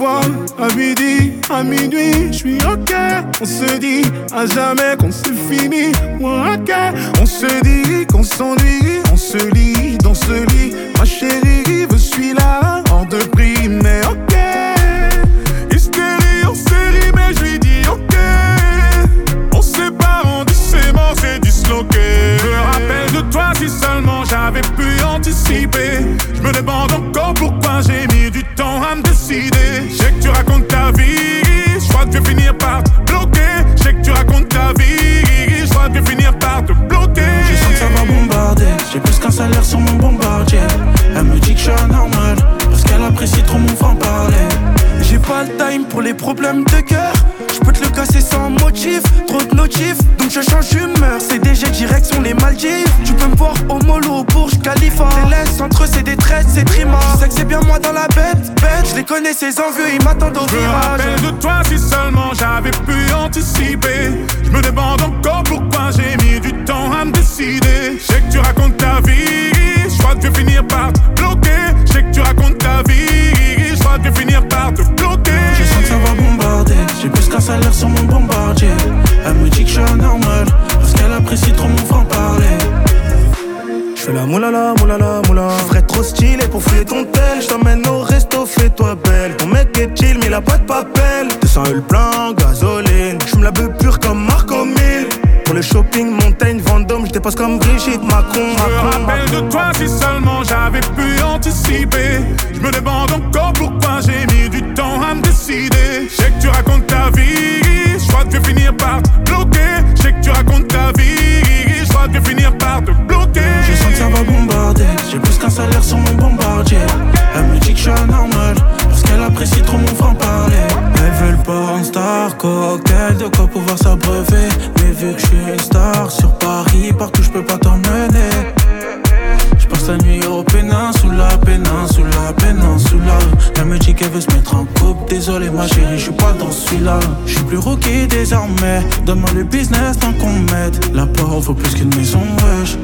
vois, à midi, à minuit, je suis ok. On se dit à jamais qu'on c'est fini. Ouais, ok. On se dit qu'on s'ennuie, on se lit dans ce lit. Ma chérie veut celui-là, hors de prix, mais ok. Hystérie en série, mais je lui dis ok. On se sépare, on dit c'est mort, c'est disloqué. Je me rappelle de toi si seulement j'avais pu anticiper. Je me demande encore pourquoi j'ai mis du temps à me décider. Je sais que tu racontes ta vie, je crois que je vais finir par te bloquer. Je sais que tu racontes ta vie, je crois que je vais finir par te bloquer. Je sens que ça va bombarder, j'ai plus qu'un salaire sur mon bombardier. Elle me dit que je suis anormal, parce qu'elle apprécie trop mon franc-parler. J'ai pas le time pour les problèmes de cœur. Je peux te le casser sans motif, trop de notifs, donc je change d'humeur. CDG direction les Maldives. Tu peux me voir au mollo au Burj Khalifa. Les laisse entre eux c'est des traites, c'est trima. Je sais que c'est bien moi dans la bête. Je les connais ces envieux, ils m'attendent au virage. Je me rappelle de toi si seulement j'avais pu anticiper. Je me demande encore pourquoi j'ai mis du temps à me décider. Je sais que tu racontes ta vie, je crois que je vais finir par te bloquer. Je sais que tu racontes ta vie, je crois que je vais finir par te bloquer. Je sens que ça va bombarder, j'ai plus qu'un salaire sur mon bombardier. Elle me dit que je suis anormal, parce qu'elle apprécie trop mon franc-parler. J'fais la moulala, moulala, moula. J'ferais trop stylé pour fouiller ton tel. J't'emmène au resto, fais-toi belle. Ton mec est chill, mais il a pas de papel. 200 le plein, gasoline. J'me la beuh pure comme Marco 1000. Pour le shopping, Montaigne, Vendôme, j'dépasse comme Brigitte Macron. Je me rappelle de toi si seulement j'avais pu anticiper. Je me demande encore pourquoi j'ai mis du temps à me décider. Je sais que tu racontes ta vie, je crois que je vais finir par te bloquer. Je sais que tu racontes ta vie, je crois que je vais finir par te bloquer. Je sens que ça va bombarder, j'ai plus qu'un salaire sur mon bombardier. Elle me dit que je suis anormal, parce qu'elle apprécie trop mon franc-parler. Elle veut le porn star, cocktail, de quoi pouvoir s'abreuver. Mais vu que je suis une star sur Paris, partout je peux pas t'emmener. Je passe la nuit au péninsula, péninsula, péninsula. Elle me dit qu'elle veut se mettre en couple, désolé ma chérie, je suis pas dans celui-là. Je suis plus rookie désormais, donne-moi le business tant qu'on m'aide. La porte vaut plus qu'une maison, wesh.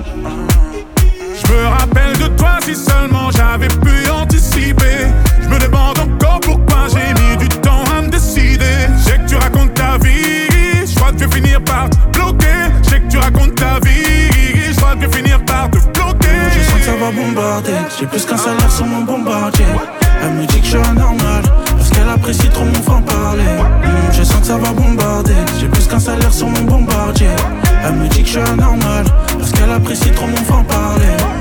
Je me rappelle de toi si seulement j'avais pu anticiper. Je me demande encore pourquoi j'ai mis du temps à me décider. Je sais que tu racontes ta vie, je crois que je vais finir par te bloquer. Je sais que tu racontes ta vie, je crois que je vais finir par te bloquer. Je sens que ça va bombarder, j'ai plus qu'un salaire sur mon bombardier. Elle me dit que je suis anormal, parce qu'elle apprécie trop mon franc-parler. Je sens que ça va bombarder, j'ai plus qu'un salaire sur mon bombardier. Elle me dit que je suis anormal, parce qu'elle apprécie trop mon franc-parler.